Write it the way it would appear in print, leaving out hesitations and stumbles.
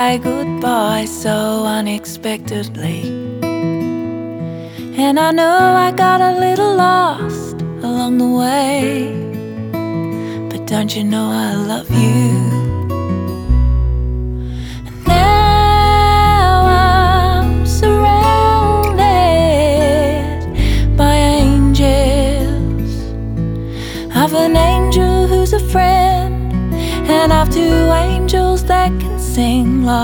goodbye so unexpectedly, and I know I got a little lost along the way, but don't you know I love you? And now I'm surrounded by angels. I've an angel who's a friend, and I've two angels that can sing love.